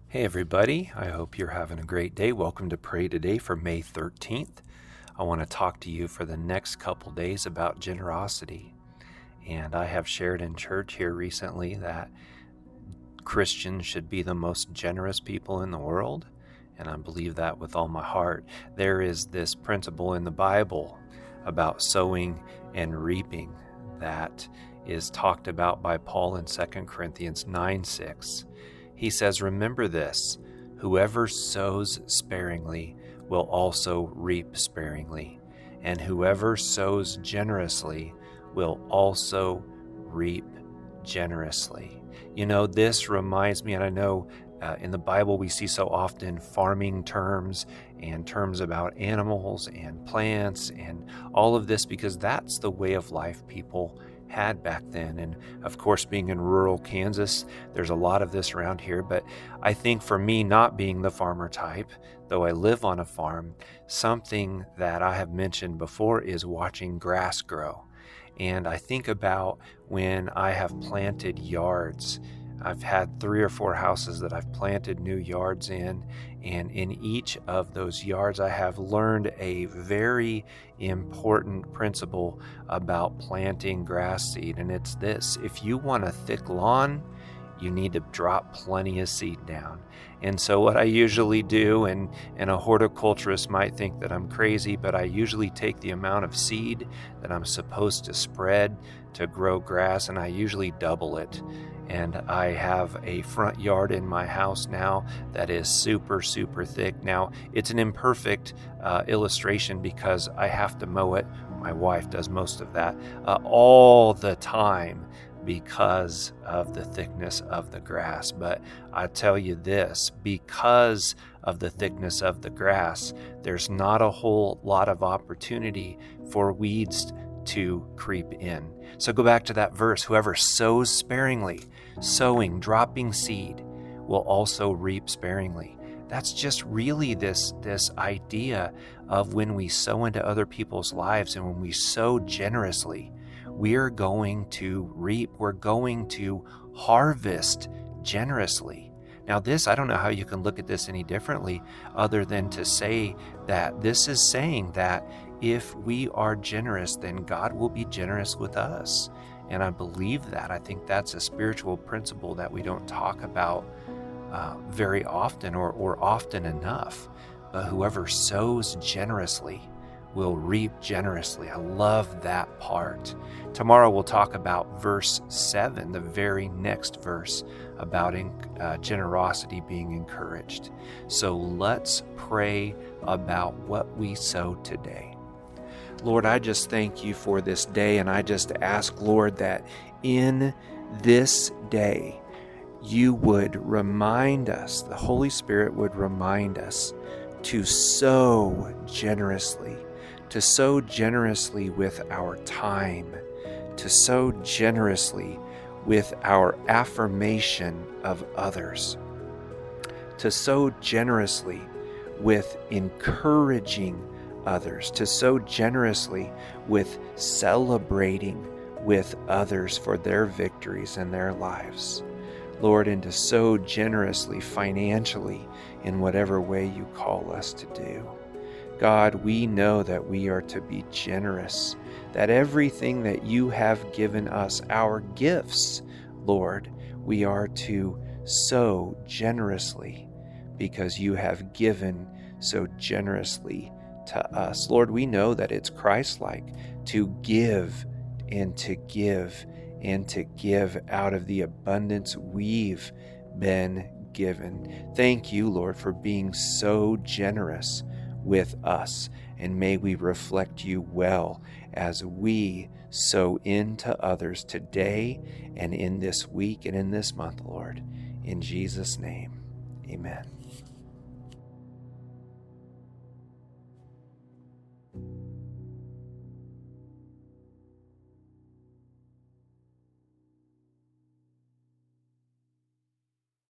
Hey everybody, I hope you're having a great day. Welcome to Pray Today for May 13th. I want to talk to you for the next couple days about generosity. And I have shared in church here recently that Christians should be the most generous people in the world. And I believe that with all my heart. There is this principle in the Bible about sowing and reaping that is talked about by Paul in 2 Corinthians 9:6. He says, "Remember this, whoever sows sparingly will also reap sparingly, and whoever sows generously will also reap generously." You know, this reminds me, and I know in the Bible we see so often farming terms and terms about animals and plants and all of this because that's the way of life people had back then. And of course, being in rural Kansas, there's a lot of this around here. But I think for me, not being the farmer type, though I live on a farm, something that I have mentioned before is watching grass grow. And I think about when I have planted yards. I've had 3 or 4 houses that I've planted new yards in, and in each of those yards I have learned a very important principle about planting grass seed, and it's this: if you want a thick lawn, you need to drop plenty of seed down. And so what I usually do, and a horticulturist might think that I'm crazy, but I usually take the amount of seed that I'm supposed to spread to grow grass, and I usually double it. And I have a front yard in my house now that is super, super thick. Now, it's an imperfect illustration because I have to mow it. My wife does most of that all the time because of the thickness of the grass. But I tell you this, because of the thickness of the grass, there's not a whole lot of opportunity for weeds to creep in. So go back to that verse: whoever sows sparingly, sowing, dropping seed, will also reap sparingly. That's just really this idea of when we sow into other people's lives and when we sow generously, we're going to reap, we're going to harvest generously. Now this, I don't know how you can look at this any differently other than to say that this is saying that if we are generous, then God will be generous with us. And I believe that. I think that's a spiritual principle that we don't talk about very often or often enough. But whoever sows generously will reap generously. I love that part. Tomorrow we'll talk about verse 7, the very next verse, about generosity being encouraged. So let's pray about what we sow today. Lord, I just thank you for this day, and I just ask, Lord, that in this day you would remind us, the Holy Spirit would remind us to sow generously with our time, to sow generously with our affirmation of others, to sow generously with encouraging others, to sow generously with celebrating with others for their victories in their lives, Lord, and to sow generously financially in whatever way you call us to do. God, we know that we are to be generous, that everything that you have given us, our gifts, Lord, we are to sow generously because you have given so generously to us. Lord, we know that it's Christ-like to give and to give and to give out of the abundance we've been given. Thank you, Lord, for being so generous with us, and may we reflect you well as we sow into others today and in this week and in this month, Lord. In Jesus' name, amen.